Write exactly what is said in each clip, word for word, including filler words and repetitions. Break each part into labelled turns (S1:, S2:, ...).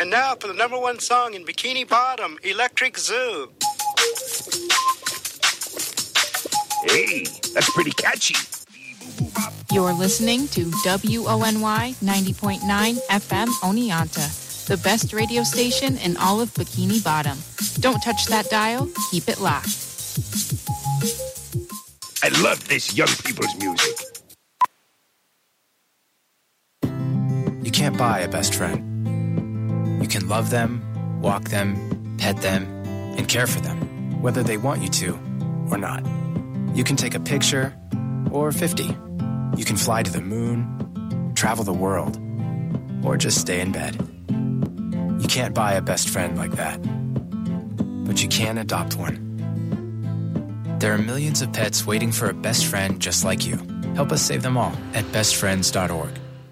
S1: And now for the number one song in Bikini Bottom, Electric Zoo.
S2: Hey, that's pretty catchy.
S3: You're listening to W O N Y ninety point nine F M Oneonta, the best radio station in all of Bikini Bottom. Don't touch that dial. Keep it locked.
S2: I love this young people's music.
S4: You can't buy a best friend. You can love them, walk them, pet them, and care for them, whether they want you to or not. You can take a picture or fifty. You can fly to the moon, travel the world, or just stay in bed. You can't buy a best friend like that, but you can adopt one. There are millions of pets waiting for a best friend just like you. Help us save them all at best friends dot org.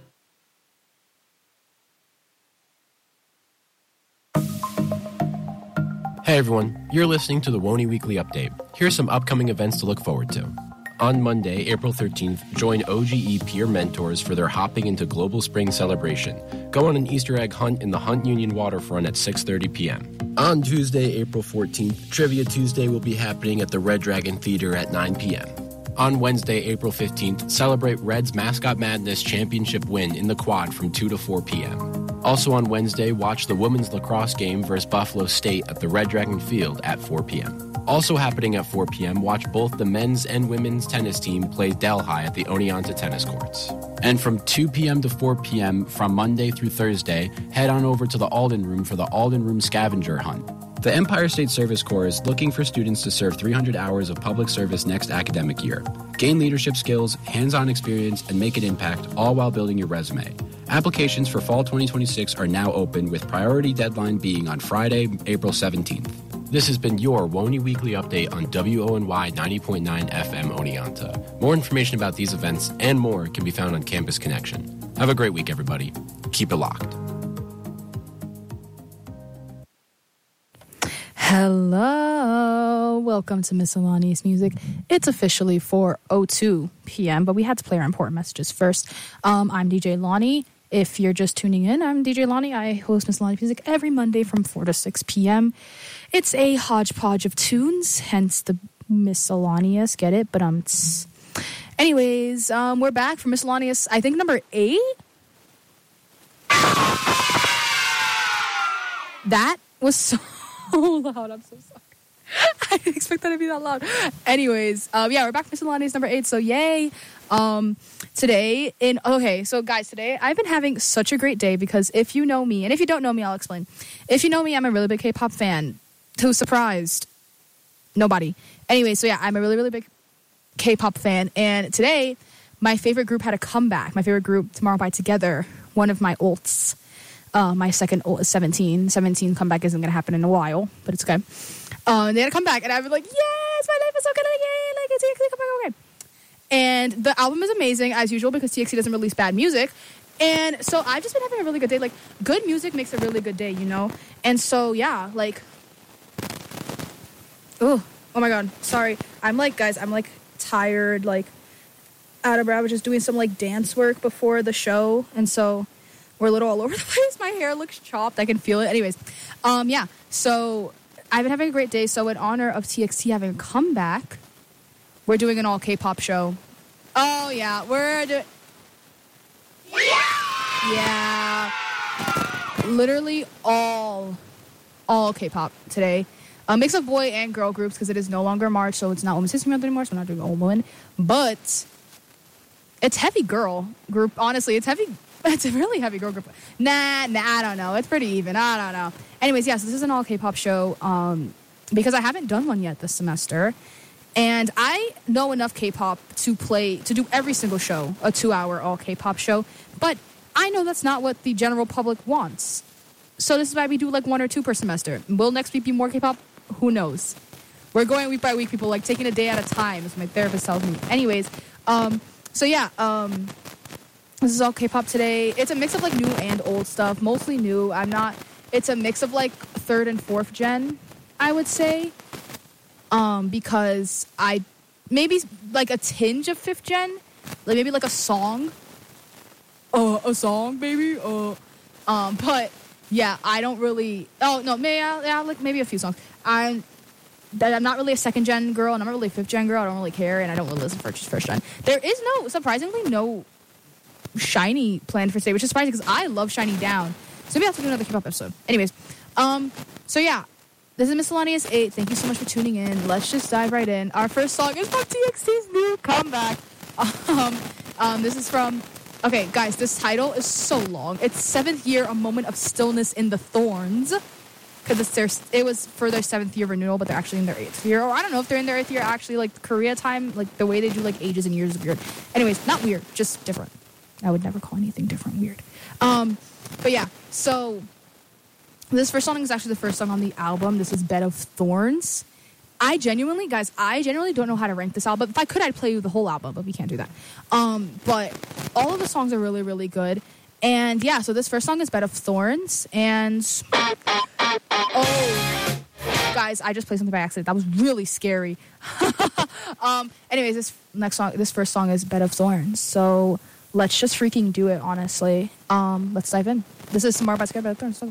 S5: Hey everyone, you're listening to the Woney Weekly Update. Here's some upcoming events to look forward to. On Monday, April thirteenth, join O G E peer mentors for their Hopping into Global Spring celebration. Go on an Easter egg hunt in the Hunt Union waterfront at six thirty p.m. On Tuesday, April fourteenth, Trivia Tuesday will be happening at the Red Dragon Theater at nine p.m. On Wednesday, April fifteenth, celebrate Reds Mascot Madness championship win in the quad from two to four p.m. Also on Wednesday, watch the women's lacrosse game versus Buffalo State at the Red Dragon Field at four p.m. Also happening at four p.m., watch both the men's and women's tennis team play Delhi at the Oneonta tennis courts. And from two p.m. to four p.m. from Monday through Thursday, head on over to the Alden Room for the Alden Room Scavenger Hunt. The Empire State Service Corps is looking for students to serve three hundred hours of public service next academic year. Gain leadership skills, hands-on experience, and make an impact, all while building your resume. Applications for fall twenty twenty-six are now open, with priority deadline being on Friday, April seventeenth. This has been your Woney Weekly Update on W O N Y ninety point nine F M Oneonta. More information about these events and more can be found on Campus Connection. Have a great week, everybody. Keep it locked.
S6: Hello. Welcome to Miscellaneous Music. It's officially four oh two p.m., but we had to play our important messages first. Um, I'm D J Lonnie. If you're just tuning in, I'm D J Lonnie. I host Miscellaneous Music every Monday from four to six p.m. It's a hodgepodge of tunes, hence the miscellaneous. Get it? But um, tss. anyways, um, we're back for Miscellaneous. I think number eight. That was so loud. I'm so sorry. I didn't expect that to be that loud. Anyways, um, yeah, we're back for Miscellaneous number eight. So yay. Um, today in okay, so guys, today I've been having such a great day because if you know me, and if you don't know me, I'll explain. If you know me, I'm a really big K-pop fan. Who's surprised? Nobody. Anyway, so yeah, I'm a really, really big K-pop fan, and today my favorite group had a comeback. My favorite group, Tomorrow by Together, one of my ults. Uh, my second ult is seventeen. seventeen comeback isn't going to happen in a while, but it's okay. Uh, they had a comeback, and I've been like, yes, my life is so good again. Like, it's T X T comeback, okay. And the album is amazing, as usual, because T X T doesn't release bad music. And so I've just been having a really good day. Like, good music makes a really good day, you know? And so, yeah, like, oh, oh my God, sorry. I'm like, guys, I'm like tired, like, out of breath. I was just doing some, like, dance work before the show. And so we're a little all over the place. My hair looks chopped. I can feel it. Anyways, um, yeah. So I've been having a great day. So in honor of T X T having a comeback, we're doing an all K-pop show. Oh, yeah. We're doing... Yeah. Literally all, all K-pop today. A mix of boy and girl groups because it is no longer March, so it's not Women's History Month anymore, so we're not doing all women. But it's heavy girl group. Honestly, it's heavy... It's a really heavy girl group. Nah, nah, I don't know. It's pretty even. I don't know. Anyways, yeah, so this is an all K-pop show um, because I haven't done one yet this semester. And I know enough K-pop to play, to do every single show, a two-hour all K-pop show. But I know that's not what the general public wants. So this is why we do like one or two per semester. Will next week be more K-pop? Who knows? We're going week by week, people, like taking a day at a time, as my therapist tells me. Anyways, um, so yeah, um... this is all K-pop today. It's a mix of, like, new and old stuff. Mostly new. I'm not... It's a mix of, like, third and fourth gen, I would say. Um, because I... Maybe, like, a tinge of fifth gen. Like, maybe, like, a song. Uh, a song, baby. Uh, um, but, yeah, I don't really. Oh no, maybe yeah, like maybe a few songs. I'm that I'm not really a second gen girl, and I'm not really a fifth gen girl. I don't really care, and I don't really listen for just first gen. There is no, surprisingly, no Shiny planned for today, which is surprising because I love Shiny Down. So maybe I'll have to do another K-pop episode. Anyways, um, so yeah, this is Miscellaneous eight. Thank you so much for tuning in. Let's just dive right in. Our first song is from T X T's new comeback. Um, um, this is from. Okay, guys, this title is so long. It's Seventh Year, A Moment of Stillness in the Thorns. Because it's their, it was for their seventh year renewal, but they're actually in their eighth year. Or I don't know if they're in their eighth year, actually, like Korea time, like the way they do like ages and years is weird. Anyways, not weird, just different. I would never call anything different weird. Um, but yeah, so this first song is actually the first song on the album. This is Bed of Thorns. I genuinely, guys, I genuinely don't know how to rank this album. If I could, I'd play you the whole album, but we can't do that. Um, but all of the songs are really, really good. And yeah, so this first song is Bed of Thorns. And oh, guys, I just played something by accident. That was really scary. um, anyways, this next song, this first song is Bed of Thorns. So let's just freaking do it, honestly. Um, let's dive in. This is Samara by Bed of Thorns. So.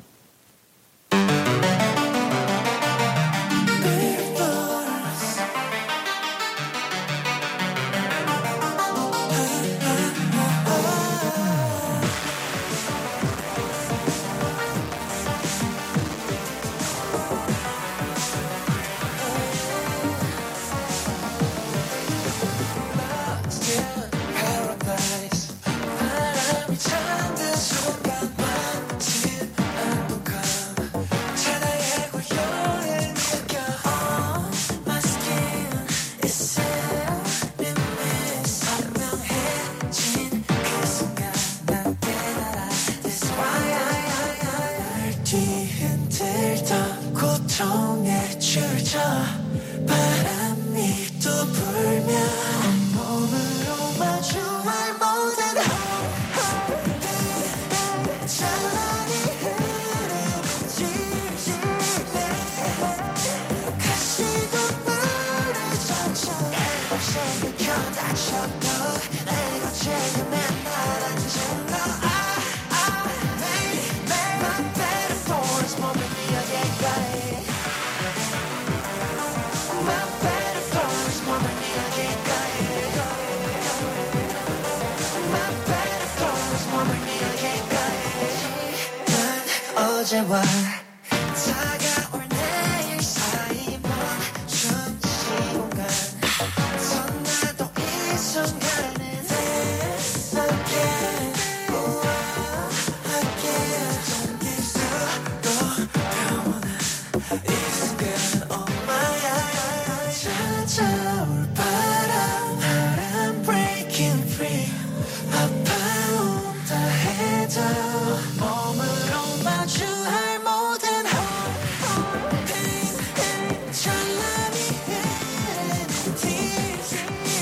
S7: 어제와 다가올 내일 사이 멈춘 시공간 선나도 이 순간에 This again again 정기수로 평온한 이 순간 Oh my 찾아올 바람 바람 breaking free 아파온다 해도 몸으로 마주할 모든 pain 찬란히 흐르는 tears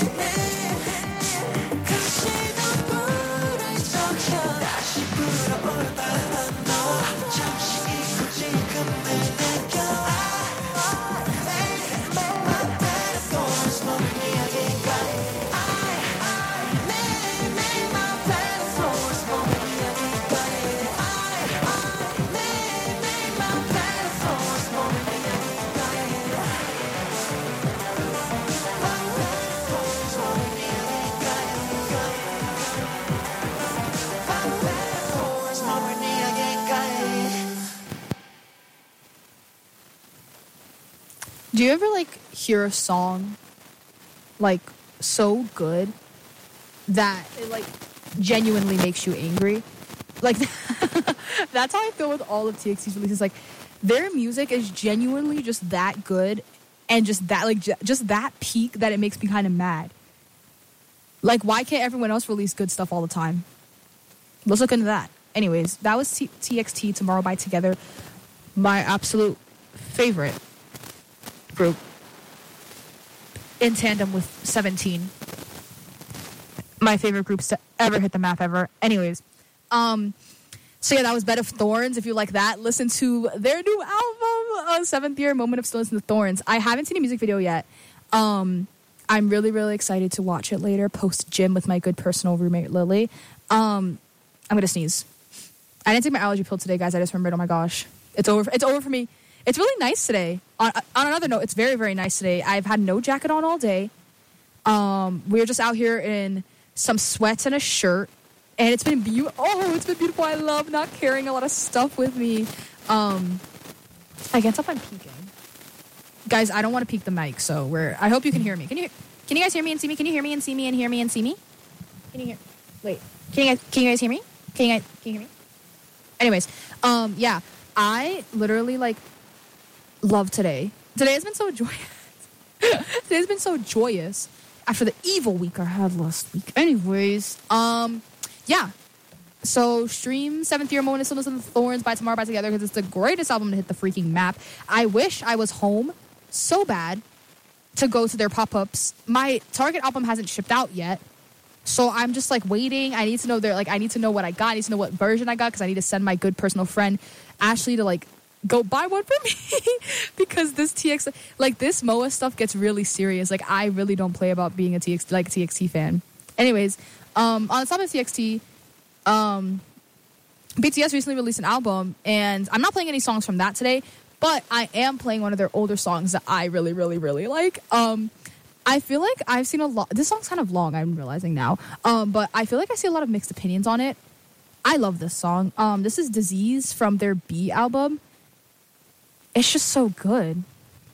S7: 가시던 불을 젖혀 다시 불어오는 바람 너 잠시 잊고 지금을 느껴 My bed of thorns 몸을 이야기까지 Make my bed of thorns 몸을 이야기까지
S6: Do you ever like hear a song like so good that it like genuinely makes you angry? Like that's how I feel with all of T X T's releases. Like their music is genuinely just that good and just that like j- just that peak that it makes me kind of mad. Like why can't everyone else release good stuff all the time? Let's look into that. Anyways, that was T- TXT Tomorrow by Together, my absolute favorite group in tandem with seventeen. My favorite groups to ever hit the map ever. Anyways, um, so yeah, that was Bed of Thorns. If you like that, listen to their new album, uh, Seventh Year, Moment of Stillness in the Thorns. I haven't seen a music video yet. Um, I'm really, really excited to watch it later, post gym with my good personal roommate, Lily. Um, I'm going to sneeze. I didn't take my allergy pill today, guys. I just remembered. Oh my gosh, it's over. It's over for me. It's really nice today. On, on another note, it's very, very nice today. I've had no jacket on all day. Um, we were just out here in some sweats and a shirt, and it's been beautiful. Oh, it's been beautiful. I love not carrying a lot of stuff with me. Um, I can't stop. I'm peeking, guys. I don't want to peek the mic, so we're. I hope you can hear me. Can you? Can you guys hear me and see me? Can you hear me and see me and hear me and see me? Can you hear? Wait. Can you guys? Can you guys hear me? Can you guys? Can you hear me? Anyways, um, yeah, I literally like love today. Today has been so joyous. Today's been so joyous after the evil week I had last week. Anyways, um, yeah. So stream Seventh Year Moment of the Thorns by Tomorrow by Together because it's the greatest album to hit the freaking map. I wish I was home so bad to go to their pop-ups. My Target album hasn't shipped out yet. So I'm just like waiting. I need to know their like I need to know what I got. I need to know what version I got because I need to send my good personal friend Ashley to like go buy one for me because this T X like this M O A stuff gets really serious. Like I really don't play about being a T X like a T X T fan. Anyways, um, on the top of T X T, um, B T S recently released an album, and I'm not playing any songs from that today, but I am playing one of their older songs that I really, really, really like. Um. I feel like I've seen a lot. This song's kind of long, I'm realizing now. Um, but I feel like I see a lot of mixed opinions on it. I love this song. Um, this is Disease from their B album. It's just so good.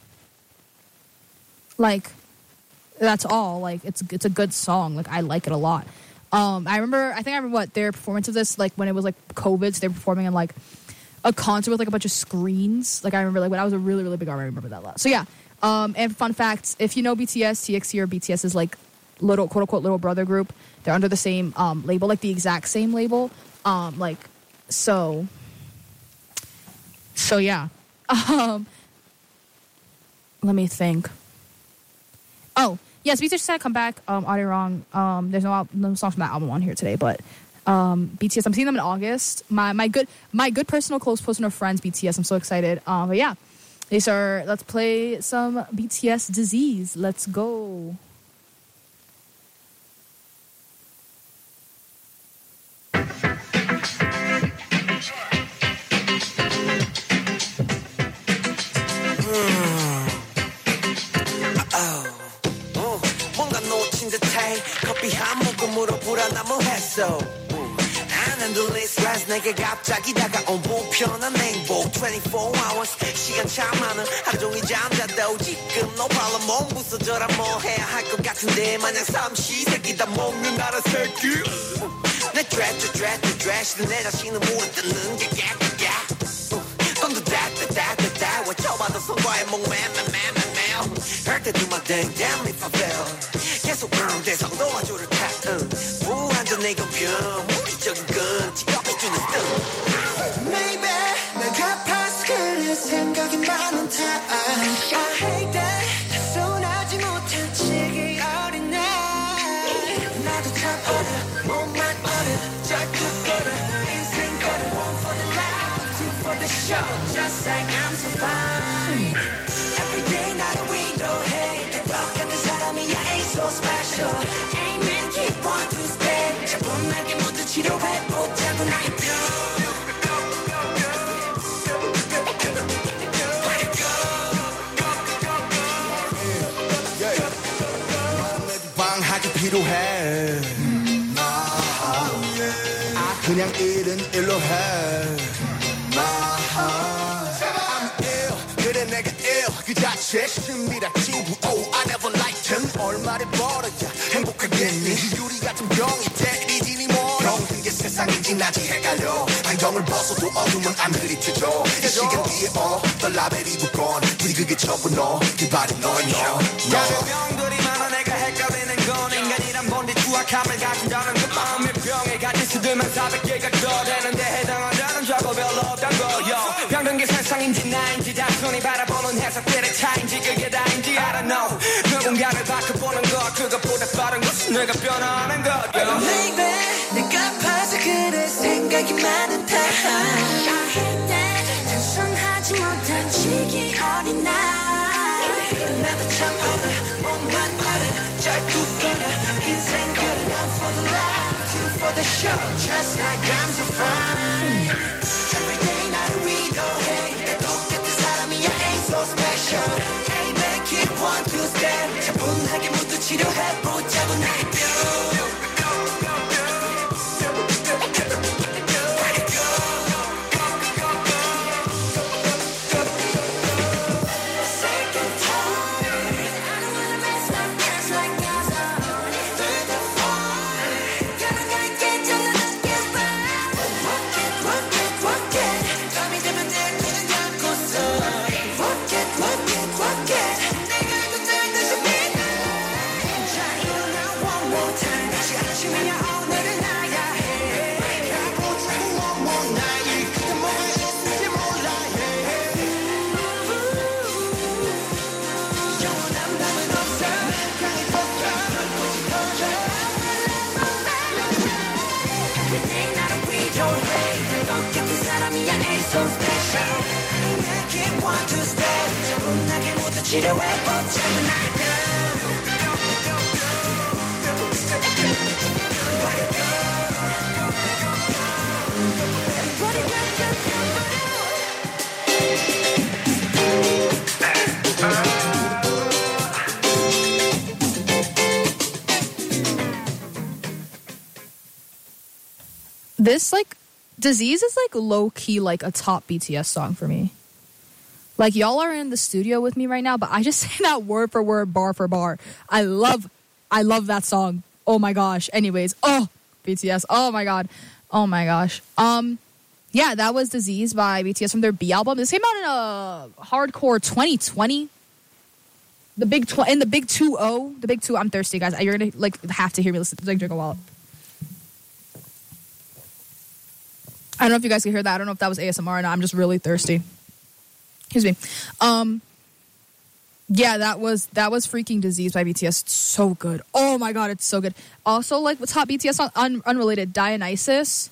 S6: Like, that's all. Like, it's it's a good song. Like, I like it a lot. Um, I remember, I think I remember what their performance of this, like when it was like COVID, so they were performing in like a concert with like a bunch of screens. Like, I remember like when I was a really, really big army, I remember that a lot. So yeah. Um, and fun fact, if you know B T S, T X T or B T S is like little, quote unquote, little brother group. They're under the same um, label, like the exact same label. Um, like, so, so yeah. Um, let me think. Oh, yes, B T S just had to come back. Um, audio wrong. Um, there's no, al- no songs from that album on here today, but um, B T S, I'm seeing them in August. My my good my good personal close personal friends, B T S. I'm so excited. Um, but yeah. These are, let's play some B T S Disease. Let's go.
S7: 뭔가 놓친 듯해 커피 한 모금으로 불안함을 했어 handle stress 내게 갑자기 다가온 불편한 행복 twenty-four hours 시간 참 많아 하루 종일 잠자도 지금 no problem 몸 부서져라 뭐 해야 할 것 같은데 마냥 삼시세끼 다 먹는 나라 새끼 내 드레스 드레스 드레스 내 자신을 물어뜯는 게 깨끗해 돈도 다다다다다 외쳐봐도 성과에 목매매매매매 할 때 do my thing damn if I fail 계속 burn 대상 도와주를 타 무한전 내 경변 무리적인 건 지켜주는 뜻 Maybe 내가 파스 그래 생각이 많은 time I hate that 손하지 못한 지기 어린 날 나도 참 어려 몸만 어려 절뚝거려 인생 걸어 one for the life two for the show just like I'm so fine Every day 나를 위로해 행복한 그 사람이야 ain't so special Amen keep on to stay 차분하게 모두 치료해 보자고 나의 표 방하기 필요해 아 그냥 일은 일로 해 I'm ill 그래 내가 ill 그 자체 심리라 친구 Oh I never liked him 얼마를 벌어야 행복하겠니 유리 같은 병이 때리지니 뭐 병든 게 세상인지 나지 헷갈려 안경을 벗어도 어둠은 안 흐릿해져 이 시간 뒤에 어 더 라벨이 두건 우리 그게 전부 너 그 발이 너인 너 다른 병들이 많아 내가 헷갈리는 건 인간이란 뭔데 추악함을 가진다는 그 마음의 병에 갇힌 수들만 사백 개가 더 되는데 해당한다는 좌고 별로 없단 거요 병든 게 세상인지 나인지 단순히 바라보는 해석들의 차인지 그게 다인지 I don't know 누군가를 바꿔보는 것 그것보다 빠른 것은 내가 변하는 것 yeah. Baby 내가 봐서 그래 생각이 많은 time I hate that 단순하지 못한 시기 어린 날 나도 참 어려 몸만 어려 절뚝거려 인생 걸어 One for the life two for the show, just like I'm so fine. Every day 나를 위로해. 똑같은 사람이야, ain't so special. Hey, make it one, two step. 차분하게 모두 치료해보자고 나의 뼈.
S6: This, like, Disease is, like, low-key, like, a top B T S song for me. Like, y'all are in the studio with me right now, but I just say that word for word, bar for bar. I love, I love that song. Oh, my gosh. Anyways, oh, B T S. Oh, my God. Oh, my gosh. Um, yeah, that was Disease by B T S from their B album. This came out in a hardcore twenty twenty. The big, tw- in the big two oh. The big two, I'm thirsty, guys. You're going to, like, have to hear me listen, like, drink a while. I don't know if you guys can hear that. I don't know if that was A S M R or not. I'm just really thirsty. Excuse me. Um, yeah, that was that was freaking Disease by B T S. It's so good. Oh my god, it's so good. Also, like, what's top B T S song? Un- unrelated. Dionysus.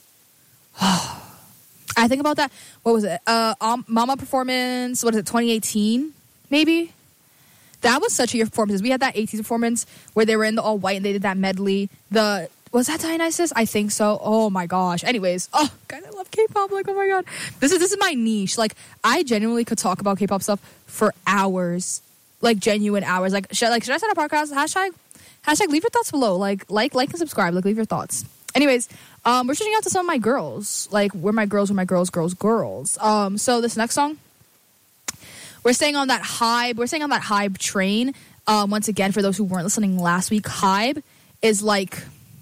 S6: I think about that. What was it? Uh, um, Mama performance. What is it? twenty eighteen, maybe. That was such a year of performances. We had that eighties performance where they were in the all white and they did that medley. The Was that Dionysus? I think so. Oh my gosh. Anyways, oh guys, I love K-pop. Like, oh my god, this is this is my niche. Like, I genuinely could talk about K-pop stuff for hours, like genuine hours. Like, should like should I start a podcast? Hashtag hashtag leave your thoughts below. Like like like and subscribe. Like, leave your thoughts. Anyways, um, we're shooting out to some of my girls. Like, we're my girls, we're my girls, girls, girls. Um, so this next song, we're staying on that hype. We're staying on that hype train. Um, once again, for those who weren't listening last week, hype is like.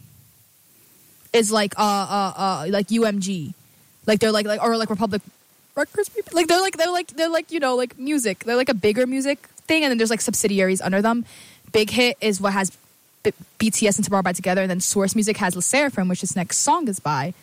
S6: Is like uh uh uh like U M G, like they're like like or like Republic Records, like they're like they're like they're like you know like music. They're like a bigger music thing, and then there's like subsidiaries under them. Big Hit is what has B- BTS and Tomorrow by Together, and then Source Music has Le Sserafim, which this next song is by.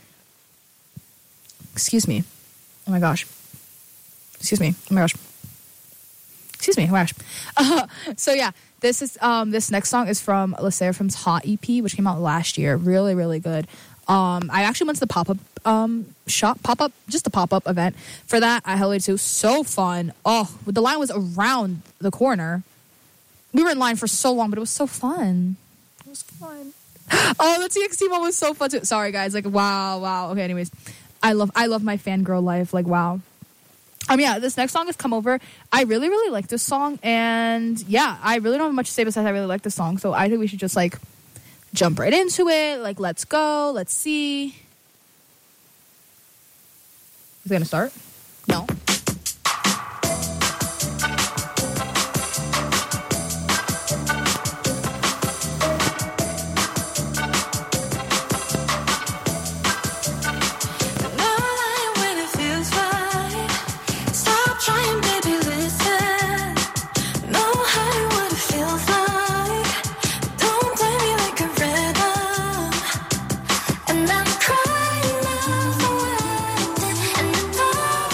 S6: Excuse me, oh my gosh. Excuse me, oh my gosh. Excuse me, oh my gosh. Uh, so yeah. This is um this next song is from Le Sserafim's Hot E P, which came out last year. Really, really good. Um, I actually went to the pop up um shop pop up just the pop up event for that. I held it too. So fun. Oh, the line was around the corner. We were in line for so long, but it was so fun. It was fun. Oh, the T X T one was so fun too. Sorry guys. Like wow, wow. Okay. Anyways, I love I love my fangirl life. Like wow. Um, yeah, this next song has Come Over. I really, really like this song. And yeah, I really don't have much to say besides I really like this song. So I think we should just like jump right into it. Like, let's go. Let's see. Is it going to start? No.
S8: And I'm crying now for when, and the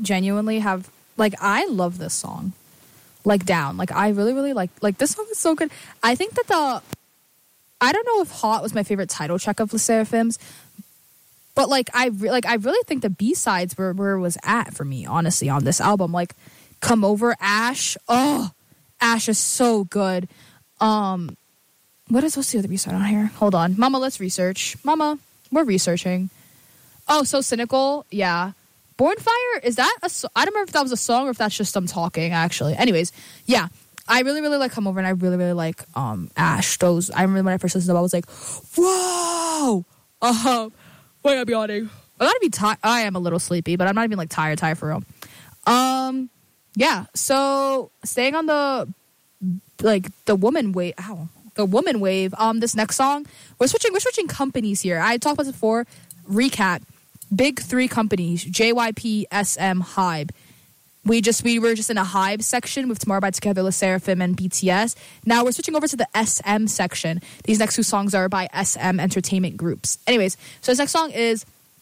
S6: genuinely have, like, I love this song. Like, Down. Like, I really, really like, like, this song is so good. I think that the, I don't know if Hot was my favorite title track of Le Serafim's, but, like, I, re- like, I really think the B-sides were where it was at for me, honestly, on this album. Like, Come Over, Ash. Oh, Ash is so good. Um, what is, what's the other B-side on here? Hold on. Mama, let's research. Mama, we're researching. Oh, So Cynical. Yeah. Born Fire, is that a so- I don't remember if that was a song or if that's just them talking, actually. Anyways, yeah. I really, really like Come Over, and I really, really like um, Ash. Those, I remember when I first listened to them, I was like, whoa! Uh-huh. Wait, I'm yawning. I'm not even tired. I am a little sleepy, but I'm not even, like, tired, tired for real. Um, yeah. So, staying on the, like, the woman wave, ow, the woman wave, um, this next song, we're switching, we're switching companies here. I talked about this before. Recap. Big three companies, J Y P, S M, Hybe. We just we were just in a Hybe section with Tomorrow by Together, Le Serafim, and B T S. Now we're switching over to the S M section. These next two songs are by S M Entertainment Groups. Anyways, so this next song is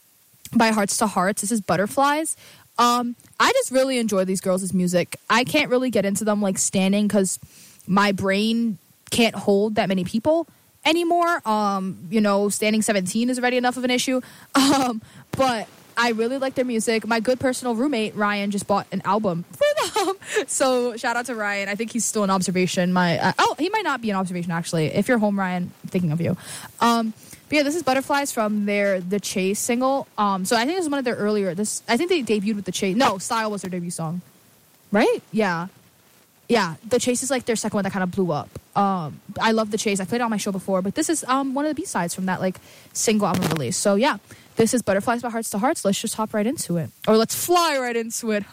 S6: by Hearts to Hearts. This is Butterflies. Um, I just really enjoy these girls' music. I can't really get into them like standing because my brain can't hold that many people anymore. Um, you know, standing seventeen is already enough of an issue. Um, but I really like their music. My good personal roommate, Ryan, just bought an album for them. So shout out to Ryan. I think he's still in observation. My uh, Oh, he might not be in observation, actually. If you're home, Ryan, I'm thinking of you. Um, but yeah, this is Butterflies from their The Chase single. Um, so I think this is one of their earlier. This I think they debuted with The Chase. No, Style was their debut song. Right? Yeah. Yeah, The Chase is like their second one that kind of blew up. Um, I love The Chase. I played it on my show before, but this is um, one of the B-sides from that like single album release. So yeah, this is Butterflies by Hearts to Hearts. Let's just hop right into it. Or let's fly right into it.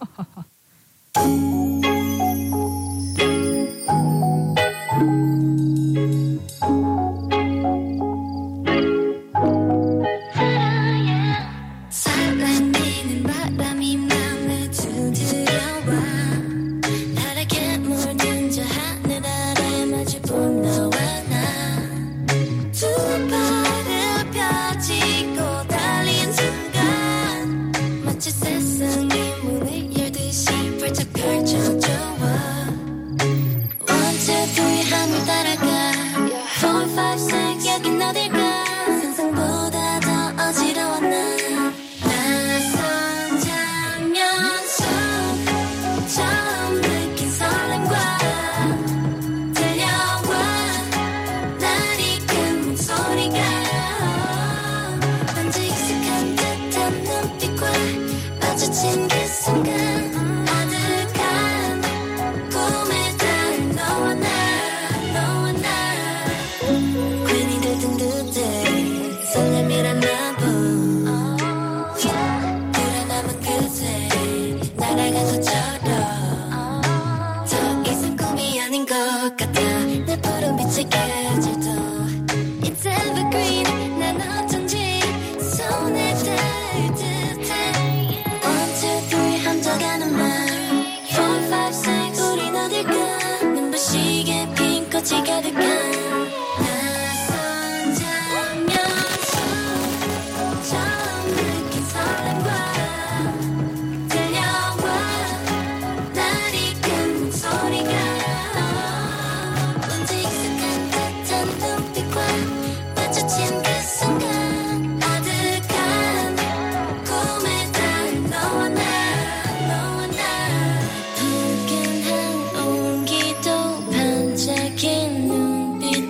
S8: 붉은 항온기도 반짝인 눈빛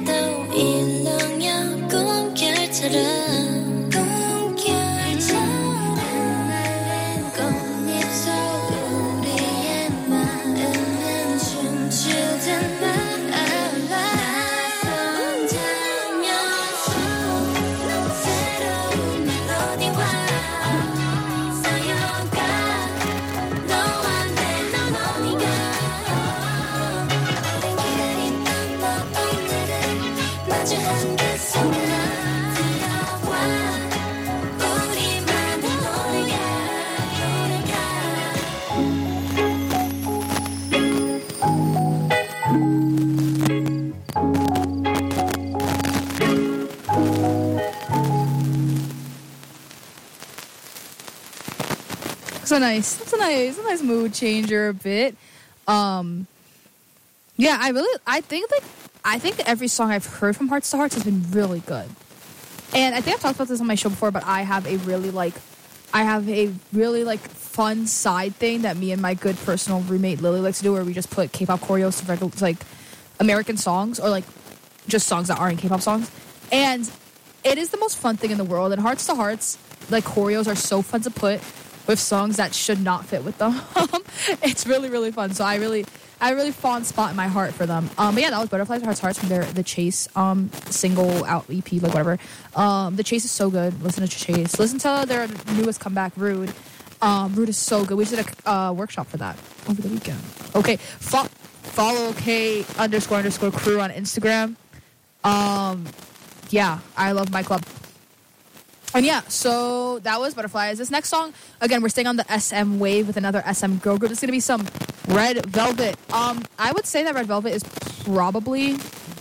S6: That's a nice, that's a nice, a nice mood changer a bit. Um, yeah, I really, I think like, I think every song I've heard from Hearts to Hearts has been really good. And I think I've talked about this on my show before, but I have a really like, I have a really like fun side thing that me and my good personal roommate Lily likes to do, where we just put K-pop choreos to regular, like American songs or like just songs that aren't K-pop songs. And it is the most fun thing in the world. And Hearts to Hearts, like choreos are so fun to put with songs that should not fit with them. It's really, really fun. So I really, I really fond spot in my heart for them. Um, but yeah, that was Butterflies Hearts Hearts from their The Chase um single out E P, like whatever. Um, The Chase is so good. Listen to Chase. Listen to their newest comeback, Rude. Um, Rude is so good. We just did a uh, workshop for that over the weekend. Okay, fo- follow K underscore underscore crew on Instagram. Um, yeah, I love my club. And yeah, so that was Butterflies. This next song, again, we're staying on the S M wave with another S M girl group. It's going to be some Red Velvet. Um, I would say that Red Velvet is probably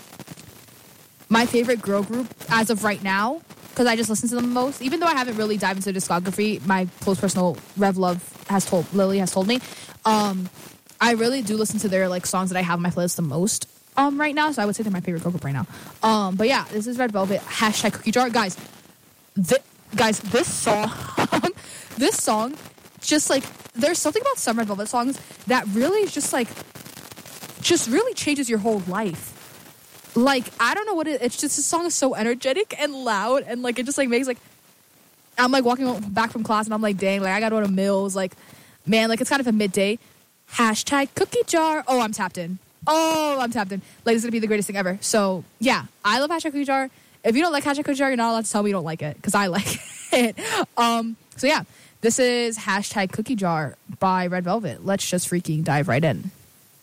S6: my favorite girl group as of right now, because I just listen to them the most. Even though I haven't really dived into discography, my close personal Rev Love has told, Lily has told me, um, I really do listen to their like songs that I have on my playlist the most um, right now. So I would say they're my favorite girl group right now. Um, but yeah, this is Red Velvet, hashtag Cookie Jar. Guys, Th- guys, this song, this song, just like, there's something about some Red Velvet songs that really is just like, just really changes your whole life. Like, I don't know what it, it's just, this song is so energetic and loud, and like, it just like makes like, I'm like walking back from class and I'm like, dang, like I gotta go to Mills, like, man, like it's kind of a midday. Hashtag Cookie Jar. Oh, I'm tapped in. Oh, I'm tapped in. Like, it's gonna be the greatest thing ever. So yeah, I love hashtag Cookie Jar. If you don't like hashtag Cookie Jar, you're not allowed to tell me you don't like it, because I like it. Um, so yeah, this is hashtag Cookie Jar by Red Velvet. Let's just freaking dive right in.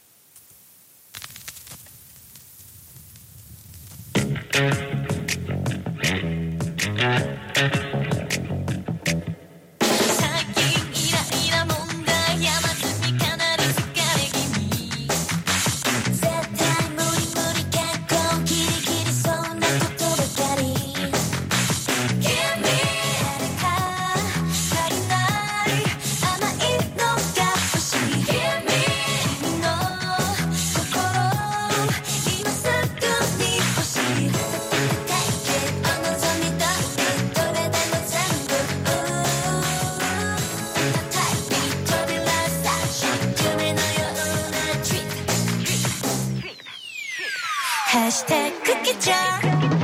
S8: Hashtag Cookie Jar.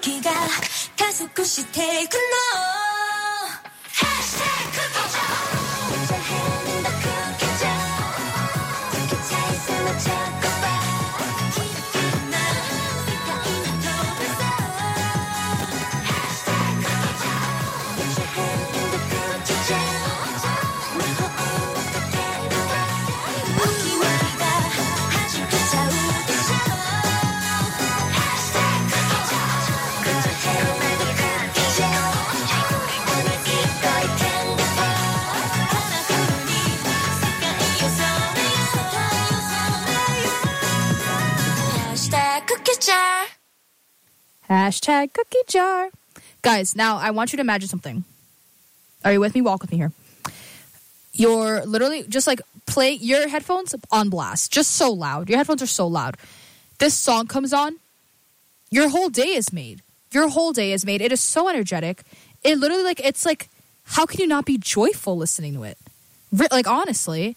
S7: Hashtag Cookie Jar.
S8: Hashtag cookie jar.
S6: Hashtag cookie jar. Guys, now I want you to imagine something. Are you with me? Walk with me here. You're literally just like play your headphones on blast. Just so loud. Your headphones are so loud. This song comes on. Your whole day is made. Your whole day is made. It is so energetic. It literally like, it's like, how can you not be joyful listening to it? Like, honestly.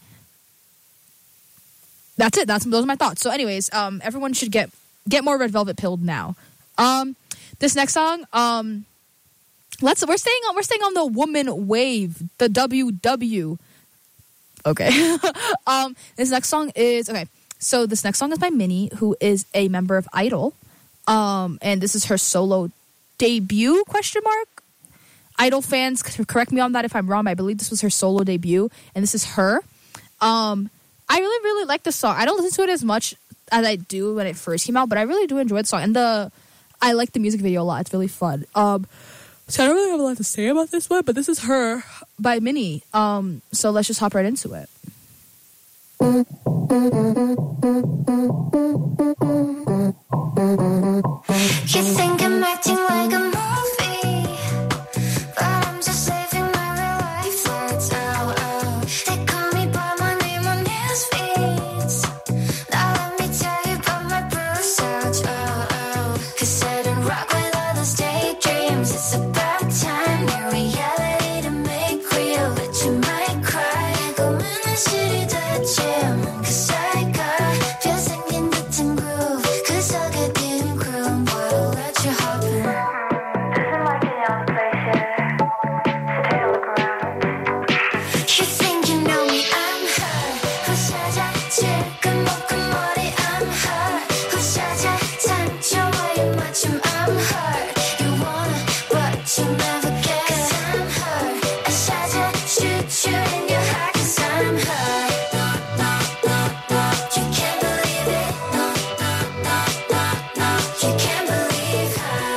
S6: That's it. That's those are my thoughts. So anyways, um, everyone should get get more Red Velvet pilled now. Um, this next song, um, let's we're staying on we're staying on the woman wave, the W W. Okay. um, this next song is okay. So this next song is by Minnie, who is a member of Idol. Um, and this is her solo debut, question mark. Idol fans, correct me on that if I'm wrong. I believe this was her solo debut, and this is her. Um, I really, really like this song. I don't listen to it as much as I do when it first came out, but I really do enjoy the song. And the I like the music video a lot. It's really fun. Um, so I don't really have a lot to say about this one, but this is Her by Minnie. Um, so let's just hop right into it.
S8: You think I'm acting like a movie, but I'm just living my real life. That's oh, oh. They call me by my name on news feeds. Now let me tell you about my bruise ouch, oh, oh. Cause I don't rock with all those daydreams. It's about time, your reality to make real. But you might cry, go in the city to gym. Cause I got feels 생긴 듯한 groove. Cause I get in groove, but I'll let you hop in. This is like the only place here, so take a look around. You think you know me, I'm her. Who's 찾아 지금 묶은 머리, I'm her. Who's 찾아 상처와의 맞춤, I'm her. You wanna, but you never get. Cause I'm her. I 찾아 shoot you in your heart. Cause I'm her. You can't believe it. You can't believe her.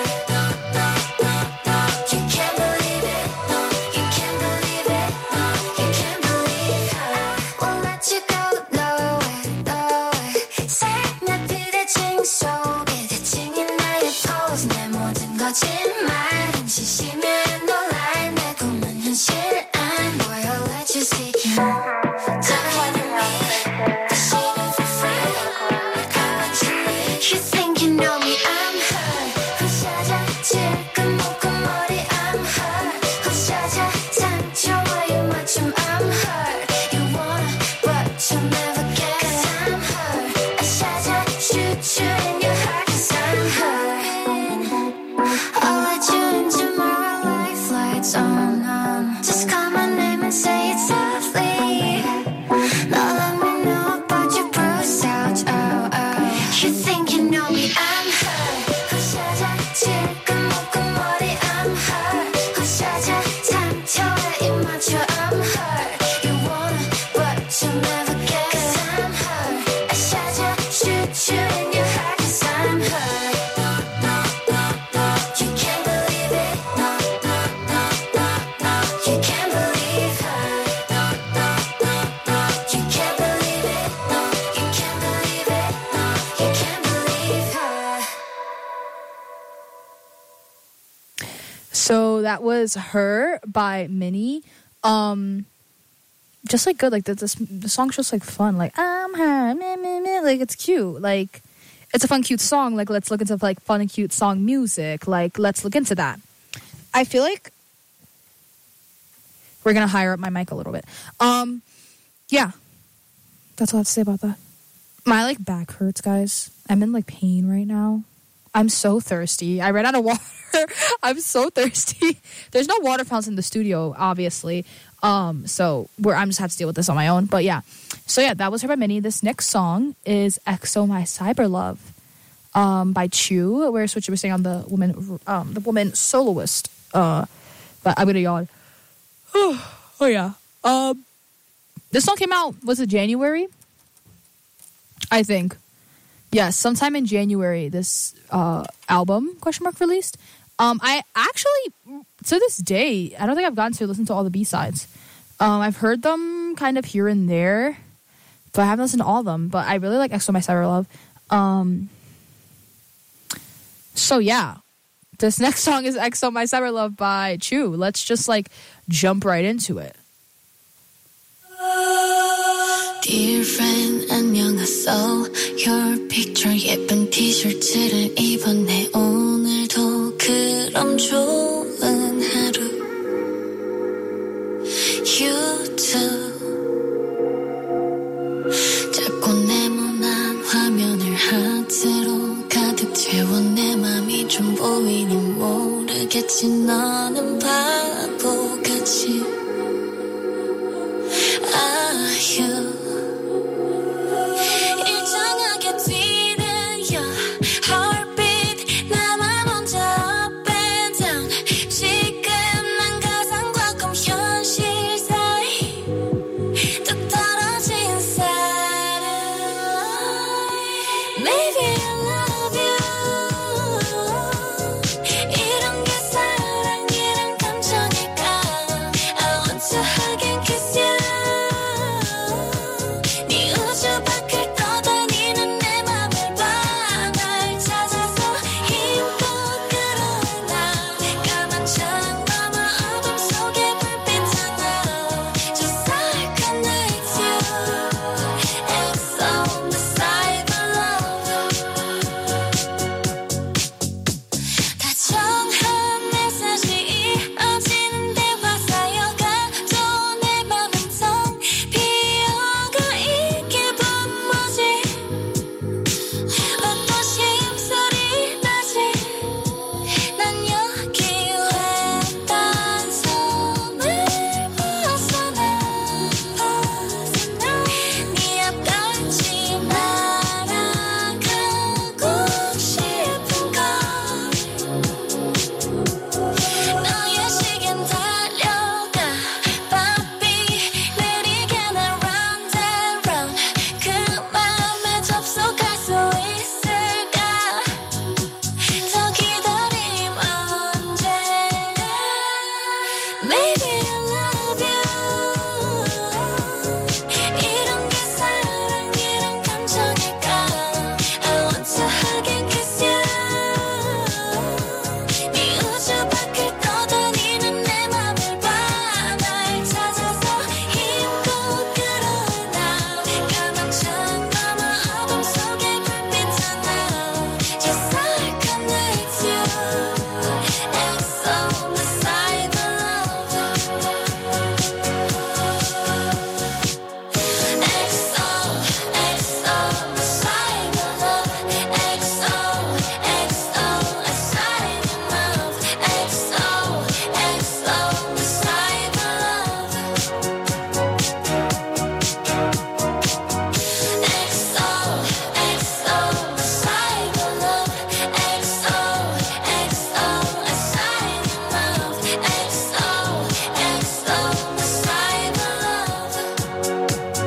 S8: You can't believe it. You can't believe it. You can't believe her. Won't let you go, no way, no way. 새내 비대칭 속에 대칭인 나의 pose. 내 모든 거짓말은 진심이란 놀라. 내 꿈은 현실 안 보여. Let you see it. You think you know me, I'm her. Who's 찾아 지금 묶은 머리, I'm her. Who's 찾아 상처와의 맞춤, I'm her. You wanna, but you never get. Cause I'm her. I 찾아 shoot you in your heart. Cause I'm her. I'll let you into my real life, lights on, on. Just call my name and say it's lovely. Now let me know about your bruise ouch, oh, oh. You think you know me, I'm her. Who's 찾아 지금 묶은 머리, I'm her. Who's 찾아 상처에 입 맞춰, I'm her. You wanna, but you never get. Cause I'm her. I 찾아 shoot you in your heart. Cause I'm her. You can't believe it. You can't believe her. You can't believe it. You can't believe it. You can't believe her.
S6: So that was Her by Minnie. Um, just like good, like the, the the song's just like fun. Like I'm her, meh, meh, meh. Like it's cute. Like it's a fun, cute song. Like let's look into like fun and cute song music. Like let's look into that. I feel like we're gonna higher up my mic a little bit. Um, yeah, that's all I have to say about that. My like back hurts, guys. I'm in like pain right now. I'm so thirsty. I ran out of water. I'm so thirsty. There's no water fountains in the studio, obviously. Um, so we're, I'm just have to deal with this on my own. But yeah. So yeah, that was Her by Minnie. This next song is X O My Cyber Love um, by Chew. We're switching, we're staying on the woman, um, the woman soloist. Uh, but I'm gonna yawn. Oh yeah. Um, this song came out, was it January? I think. Yes, sometime in January, this uh, album, question mark, released. Um, I actually, to this day, I don't think I've gotten to listen to all the B-sides. Um, I've heard them kind of here and there, but I haven't listened to all of them. But I really like X O My Cyber Love. Um, So yeah, this next song is X O My Cyber Love by Chew. Let's just like jump right into it.
S8: Dear friend 안녕하세요. Your picture 예쁜 티셔츠를 입었네 오늘도 그럼 좋은 하루. You too. 작고 네모난 화면을 하트로 가득 채워 내 맘이 좀 보이니 모르겠지 너는 바보같이. Ah, you. 일정하게 뛰는 your heartbeat 나만 혼자 up and down 지금 난 가상과 꿈 현실 사이 뚝 떨어진 satellite Maybe I love you 이런 게 사랑이란 감정일까 I want to hug and kiss you 네 우주 밖을 떠다니는 내 맘을 봐 날 찾아서 힘껏 끌어나 까만 창 너머 어둠 속에 불빛 하나 Just like I need you X O my cyber love 다정한 메시지 이어지는 대화 쌓여가도 내 맘은 텅 비어가 이 기분 뭐지 왜 또 심술이 나지 난 여기 왜 딴 손을 벗어나 네 앞 떨지 날아가고 싶은걸 너의 시간 달려가 바삐 느리게 날 round and round 그 맘에 접속할 수 있을까 더 기다림 언제나 Maybe I love you 이런 게 사랑이란 감정일까 I want to hug and kiss you 네 우주 밖을 떠다니는 내 맘을 봐 날 찾아서 힘껏 끌어나 까만 창 너머 어둠 속에 불빛 하나 Just like I need you X O my cyber love X O, X O my cyber love X O, X O my cyber love X O, X O my cyber love X O, X O my cyber love X O, X O my cyber love X O, X O my cyber love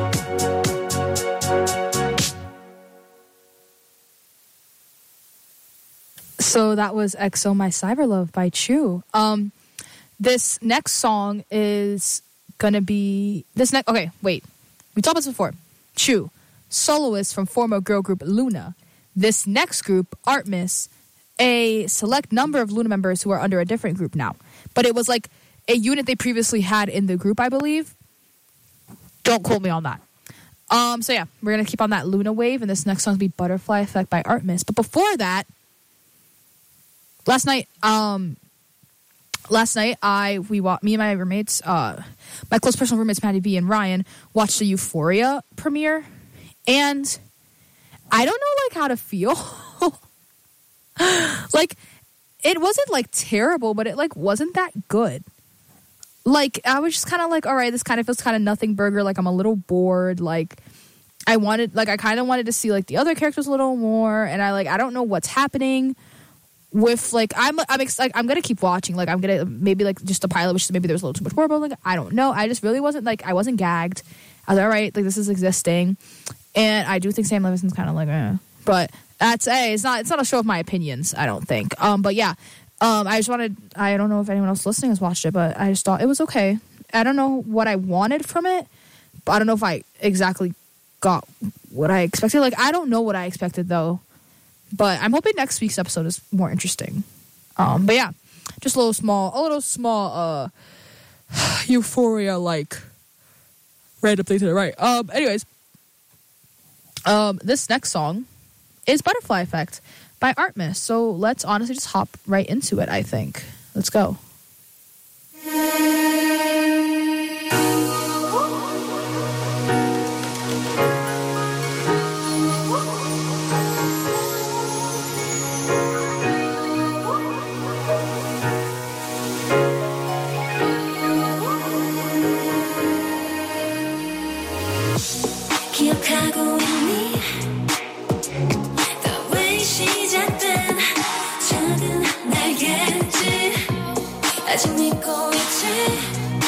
S6: So that was X O My Cyber Love by Chew. Um, this next song is gonna be this next. Okay, wait. We talked about this before. Chew, soloist from former girl group Luna. This next group, Artemis, a select number of Luna members who are under a different group now. But it was like a unit they previously had in the group, I believe. Don't quote me on that. Um, so yeah, we're gonna keep on that Luna wave, and this next song will be Butterfly Effect by Artemis. But before that, last night, um, last night I we wa- me and my roommates, uh, my close personal roommates Maddie B and Ryan watched the Euphoria premiere, and I don't know like how to feel. Like, it wasn't like terrible, but it like wasn't that good. Like, I was just kind of like, all right, this kind of feels kind of nothing burger. Like, I'm a little bored. Like, I wanted, like, I kind of wanted to see like the other characters a little more, and I like, I don't know what's happening with like, I'm, I'm ex- like, I'm gonna keep watching. Like, I'm gonna maybe like just the pilot, which is maybe there was a little too much more, but like, I don't know. I just really wasn't like, I wasn't gagged. I was like, all right, like this is existing, and I do think Sam Levinson's kind of like, eh. But that's a, it's not, it's not a show of my opinions. I don't think. Um, but yeah. Um, I just wanted, I don't know if anyone else listening has watched it, but I just thought it was okay. I don't know what I wanted from it, but I don't know if I exactly got what I expected. Like, I don't know what I expected, though. But I'm hoping next week's episode is more interesting. Um, but yeah, just a little small, a little small uh, Euphoria like random thing to the right. Um, anyways, um, this next song is Butterfly Effect by Artemis. So let's honestly just hop right into it, I think. Let's go.
S8: 기억하고 있니? The way 시작된 작은 날개지 아직 믿고 있지?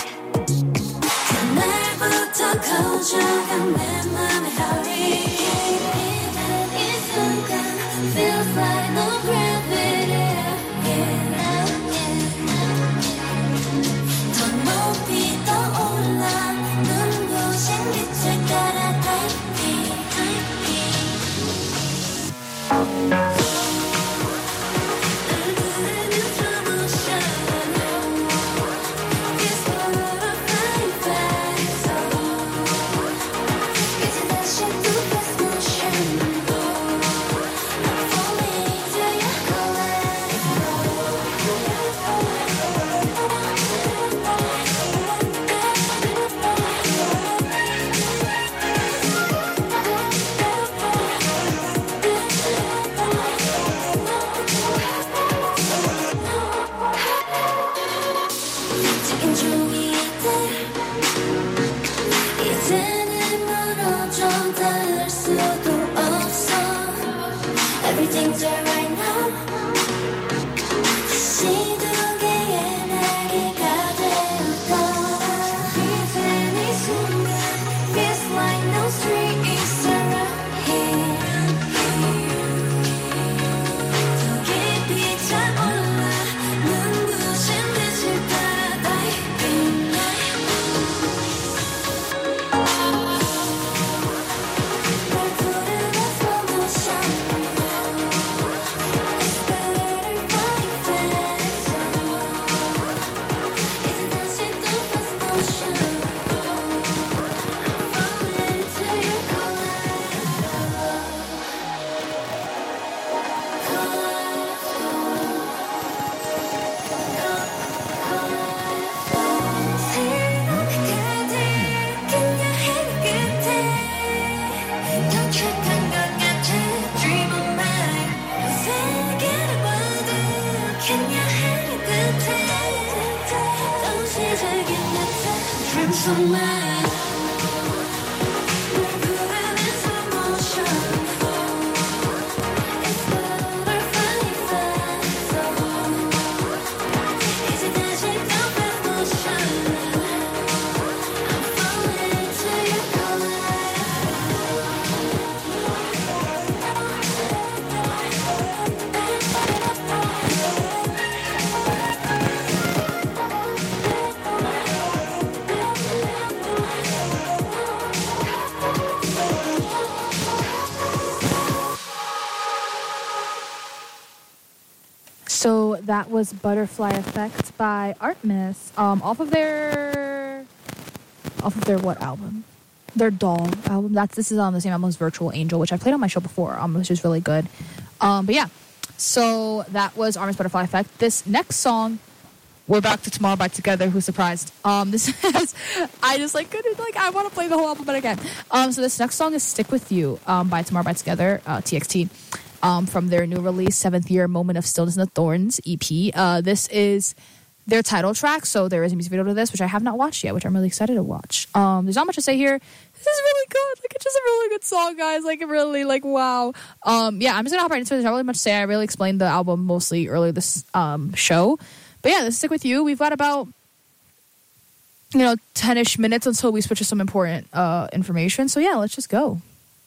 S8: 그날부터 커져간 내 맘의 hurricane 이 순간 feels like no gravity yeah. 더 높이 떠올라 눈부신 빛을 따라 Everything's alright now. 시두개의 날개가 되었다. 이젠 이 순간 feels like no street is around here. 더 깊이 차올라 눈부신 빛을 따라 diving night. 날 부르는 slow motion. Dreams of mine.
S6: So that was Butterfly Effect by Artemis, um, off of their, off of their what album? Their Doll album. That's this is on the same album as Virtual Angel, which I played on my show before, um, which is really good. Um, but yeah, so that was Artemis Butterfly Effect. This next song, we're back to Tomorrow by Together. Who's surprised? Um, this is I just like couldn't like I want to play the whole album, but again. Um, so this next song is Stick With You, um, by Tomorrow by Together, uh, T X T. Um, from their new release, Seventh Year Moment of Stillness in the Thorns E P. Uh, this is their title track, so there is a music video to this, which I have not watched yet, which I'm really excited to watch. Um, there's not much to say here. This is really good. Like, it's just a really good song, guys. Like, really, like, wow. Um, yeah, I'm just gonna hop right into it. There's not really much to say. I really explained the album mostly earlier this um, show. But yeah, let's stick with you. We've got about, you know, ten-ish minutes until we switch to some important uh, information. So yeah, let's just go.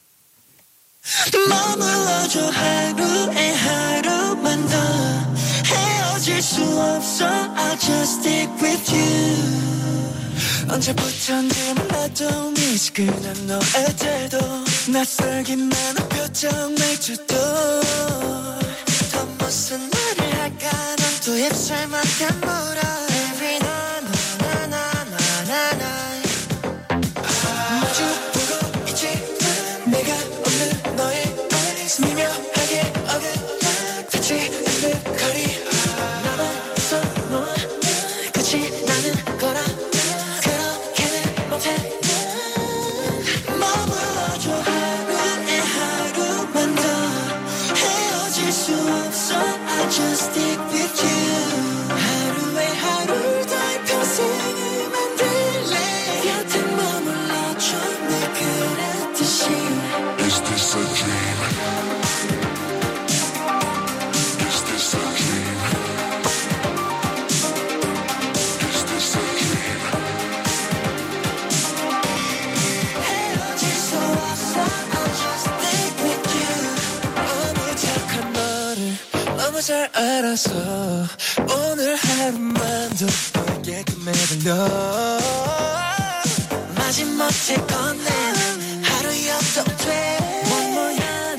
S7: 머물러줘 하루에 하루만 더 헤어질 수 없어 I'll just stick with you 언제부턴지 몰라도 미지근한 너의 태도 낯설기만 한 표정 말투도 더 무슨 말을 할까 넌 또 입술만 깨물어 Every night 나나나나나나 마주보고 있지만 내가 없는 너의 eyes 미묘하게 어긋나 같이 있는 거리 나만 있어 넌 끝이 나는 거라 그렇게는 못해 머물러줘 하루에 하루만 더 헤어질 수 없어 I just stick with you 하루에 하루 더 평생을 만들래 곁에 머물러줘 늘 그랬듯이 Is this a dream? Is this a dream? Is this a dream? 헤어질 수 없어 I'll just stick with you 너무 착한 너를 너무 잘 알아서 오늘 하루만 더 너에게끔 해달려 마지못해 꺼낸 하루여도 돼 넌 뭐야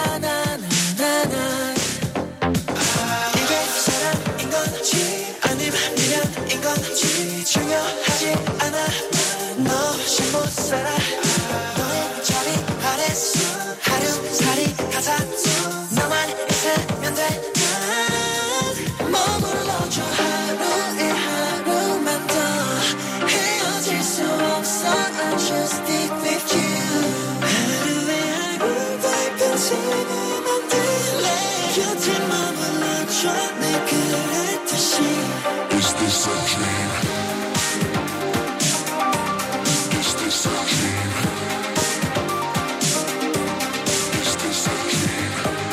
S7: 나나나나나 이게 사랑인 건지 아님 미련인 건지 중요하지 않아 너 없이 못 살아 너의 자리 아래서 하루살이 가자 너만 있으면 돼 머물러줘 하루에 하루만 더 헤어질 수 없어 I just stick with you 하루에 하루 더 평생을 만들래 곁에 머물러줘 늘 그랬듯이 Is this a dream? Is this a dream? Is this a dream?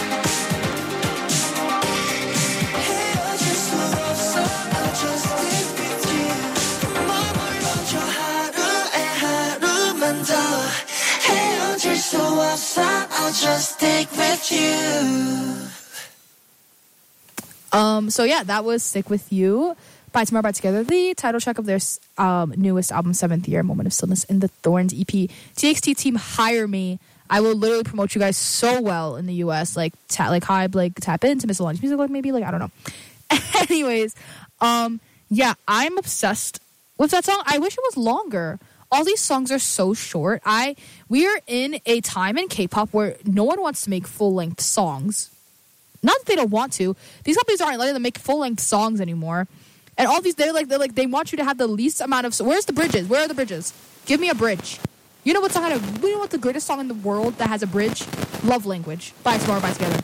S7: 헤어질 수 없어 I just stick with you 머물러줘 하루에 하루만 더 헤어질 수 없어 I just stick with you
S6: Um, so yeah, that was Stick With You by Tomorrow by Together, the title track of their um, newest album, Seventh Year, Moment of Stillness in the Thorns E P. T X T team, hire me. I will literally promote you guys so well in the U S. Like, ta- like Hybe, like tap into Miss Alani's music, like maybe, like I don't know. Anyways, um, yeah, I'm obsessed with that song. I wish it was longer. All these songs are so short. I we are in a time in K-pop where no one wants to make full-length songs. Not that they don't want to. These companies aren't letting them make full-length songs anymore. And all these, they're like, they're like, they want you to have the least amount of. Where's the bridges? Where are the bridges? Give me a bridge. You know what song? You know what the greatest song in the world that has a bridge? Love Language by Tomorrow by Together.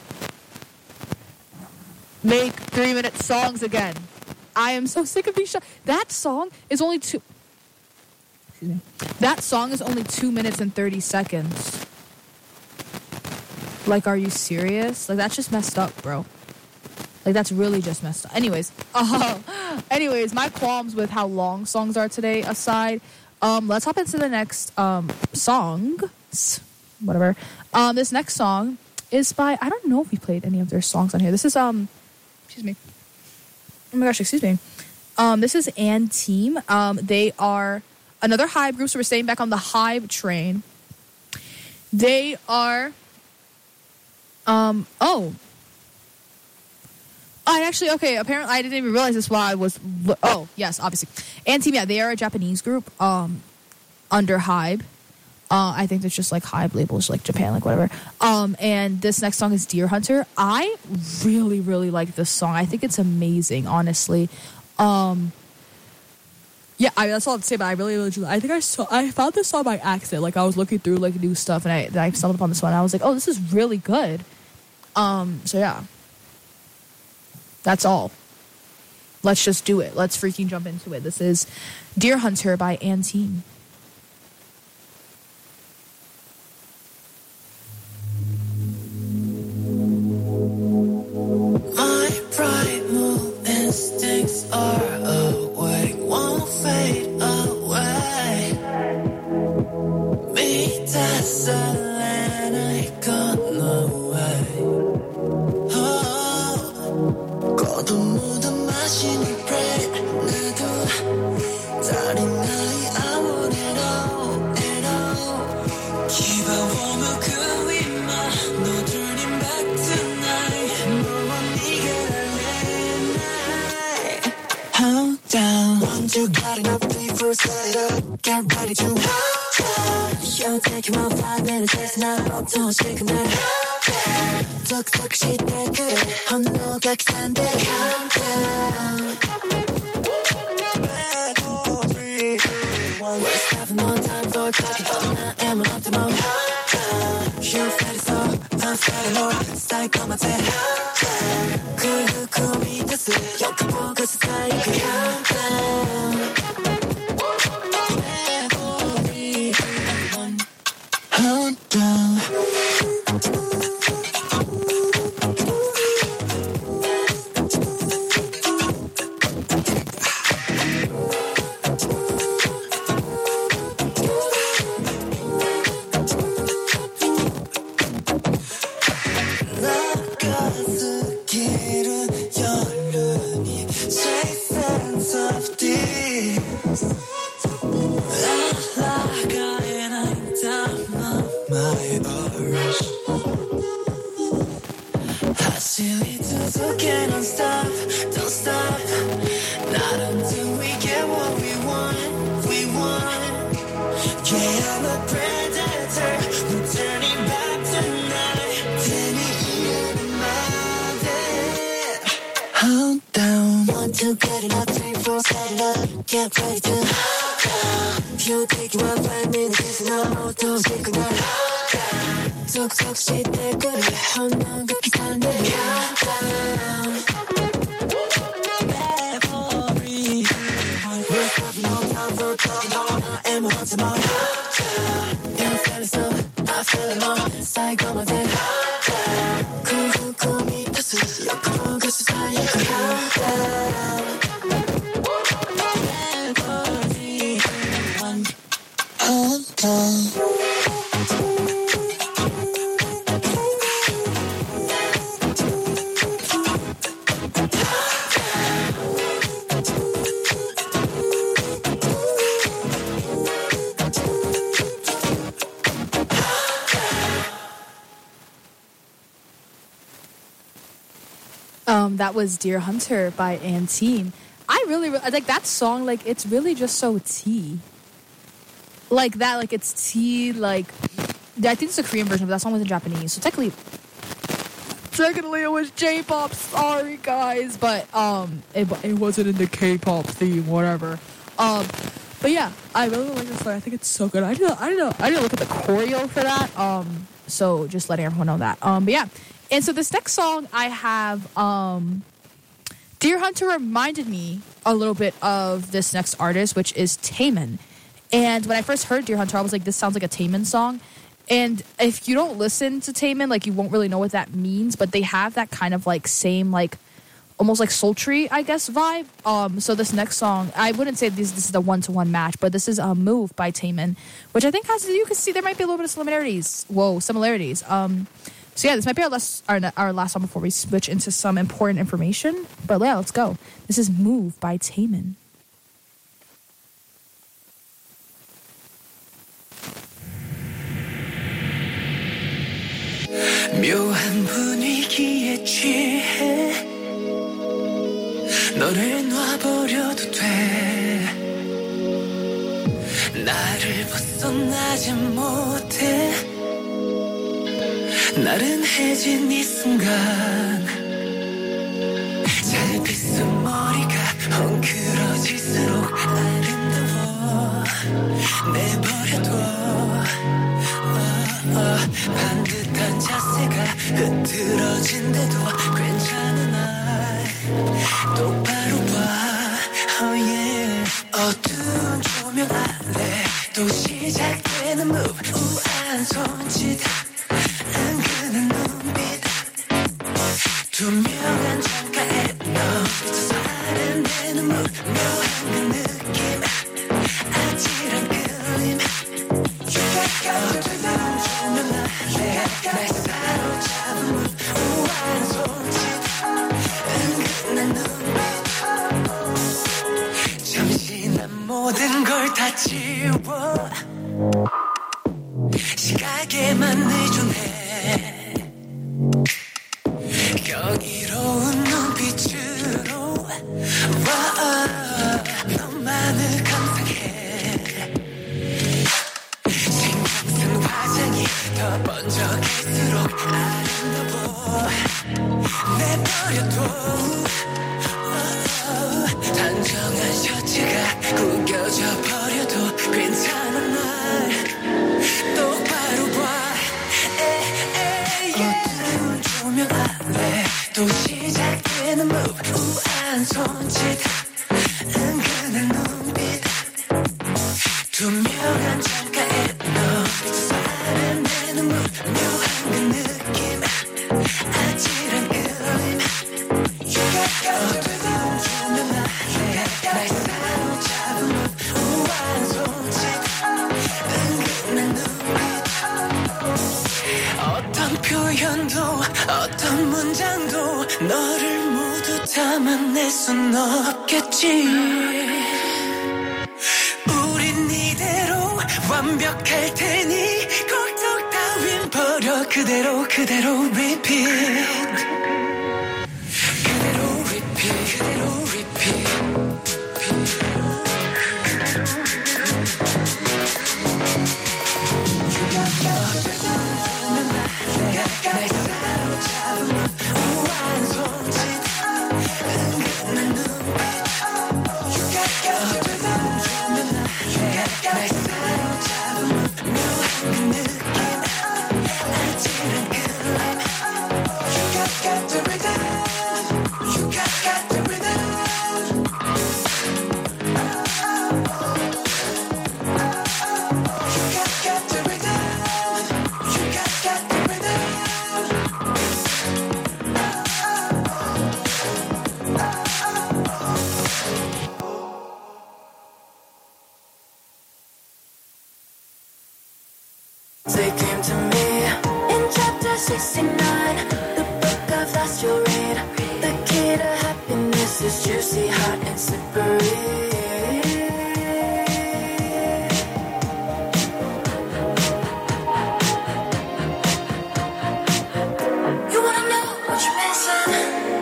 S6: Make three-minute songs again. I am so sick of these. Sh- that song is only two. Excuse me. That song is only two minutes and thirty seconds. Like, are you serious? Like, that's just messed up, bro. Like, that's really just messed up. Anyways, uh, anyways, my qualms with how long songs are today aside, um, let's hop into the next um song. Whatever. Um, this next song is by, I don't know if we played any of their songs on here. This is um, excuse me. Oh my gosh, excuse me. Um, this is &TEAM. Um, they are another Hybe group, so we're staying back on the Hybe train. They are. Um, oh. I actually, okay, apparently I didn't even realize this while I was, oh, yes, obviously. &TEAM, yeah, they are a Japanese group, um, under Hybe. Uh, I think it's just like Hybe labels, like Japan, like whatever. Um, and this next song is Deer Hunter. I really, really like this song. I think it's amazing, honestly. Um, yeah, I mean, that's all I have to say, but I really, really, I think I saw, I found this song by accident. Like, I was looking through, like, new stuff, and I, I stumbled upon this one, and I was like, oh, this is really good. Um, so yeah. That's all. Let's just do it. Let's freaking jump into it. This is Deer Hunter by &TEAM.
S7: My primal instincts are awake, won't fade away. 믿었을래 날 건너와이. Oh, 거둔 모든 마시니 pray 나도 다른 나의 you got enough people set it up get ready to You're taking my five minutes it's not up to shake that 톡톡 시대 그래 혼노가 기산대 countdown We're having no time for talking 나 애만 없다 뭐 You feel it so I feel it more Psycho my day 그 꿈이 됐어 역보고 그 사이 그 countdown Countdown Get ready to You take you out five minutes It's not auto shake that 톡톡 시대 그래 혼나가 기산대 countdown Memory We're having no time for talking 나 애만 하지 마 You feel it so I feel it more Psycho my day 그 꿈이 탔어 역으로 그 사이 countdown
S6: Um, that was Dear Hunter by Antine. I really, like that song, like, it's really just so tea. Like that, like, it's tea, like, I think it's a Korean version, but that song was in Japanese. So technically, technically it was J-pop, sorry guys, but, um, it, it wasn't in the K-pop theme, whatever. Um, but yeah, I really like this song. I think it's so good. I didn't, I didn't, I didn't look at the choreo for that, um, so just letting everyone know that. Um, but yeah. And so this next song I have, um, Dear Hunter reminded me a little bit of this next artist, which is Taemin. And when I first heard Dear Hunter, I was like, this sounds like a Taemin song. And if you don't listen to Taemin, like, you won't really know what that means, but they have that kind of, like, same, like, almost like sultry, I guess, vibe. Um, so this next song, I wouldn't say this, this is a one-to-one match, but this is a Move by Taemin, which I think has, you can see there might be a little bit of similarities. Whoa, similarities. Um... So yeah, this might be our last, our, our last song before we switch into some important information. But yeah, let's go. This is Move by Taemin.
S7: 묘한 분위기에 취해 너를 놔버려도 돼 나를 벗어나지 못해 나른해진 이 순간 잘 빗은 머리가 헝클어질수록 아름다워 내버려둬 어, 어, 반듯한 자세가 흐트러진데도 괜찮은 날 똑바로 봐 oh yeah. 어두운 조명 아래 또 시작되는 move 우아한 손짓 은근한 눈빛 투명한 창가에 너부터 아른대는 물 묘한 그 느낌 아찔한 끌림 어두운 조명 아래 날 사로잡은 물 우아한 손짓 은근한 눈빛 잠시 난 모든 걸 다 지워 시각에만 의존해 경이로운 눈빛으로 너만을 버려도 단정한 셔츠가 구겨져 버려도 괜찮아 날 똑바로 봐 어두운 조명 아래 또 시작되는 move 우아한 손짓 은근한 눈빛 투명한 창가에 너빛 사는 내 눈물 묘한 그 느낌 아찔한 끌림 어두운 조명 아래 날 사로잡은 우아한 손짓 은근한 눈빛 어떤 표현도 어떤 문장도 너를 모두 담아낼 순 없겠지 우린 이대로 완벽할 테니 걱정 따윈 버려 그대로 그대로 repeat 그대로 repeat 그대로 repeat 날 사로잡은 우아한 손짓 은근한 눈빛 날 사로잡은 묘한 그 느낌 아찔한 끌림 You got got the rhythm You got got the rhythm You got got the rhythm You got got the rhythm They came to me in chapter sixty-nine, the book of last you'll read. The key to happiness is juicy, hot, and slippery. You wanna know what you're missing?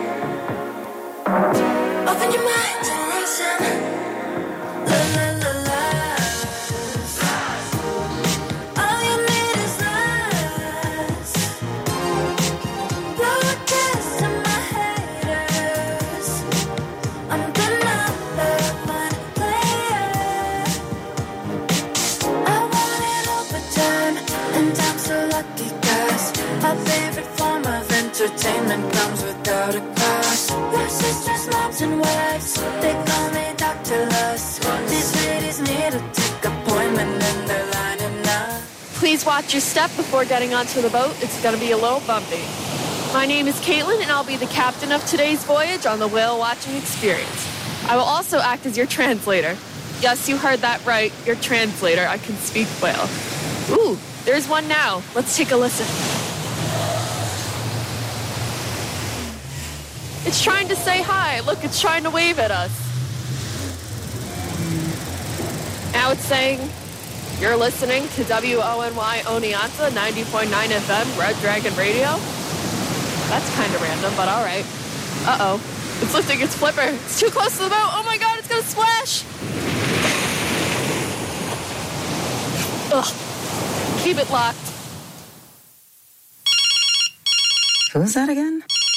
S7: Open your mind and listen. La la la la. All you need is love. Blow a kiss to my haters. I'm the number one player. I want it all the time, and I'm so lucky 'cause my favorite form of entertainment comes without a cost. Your sisters, moms, and wives, they call me Doctor Lust. These ladies need a tick appointment and they're lining up.
S9: Please watch your step before getting onto the boat. It's going to be a little bumpy. My name is Caitlin, and I'll be the captain of today's voyage on the whale watching experience. I will also act as your translator. Yes, you heard that right. Your translator. I can speak whale. Ooh, there's one now. Let's take a listen. It's trying to say hi. Look, it's trying to wave at us. Now it's saying, you're listening to W O N Y Oneonta ninety point nine F M, Red Dragon Radio. That's kind of random, but all right. Uh-oh. It's lifting its flipper. It's too close to the boat. Oh my God, it's going to splash. Ugh. Keep it locked.
S10: Who's that again?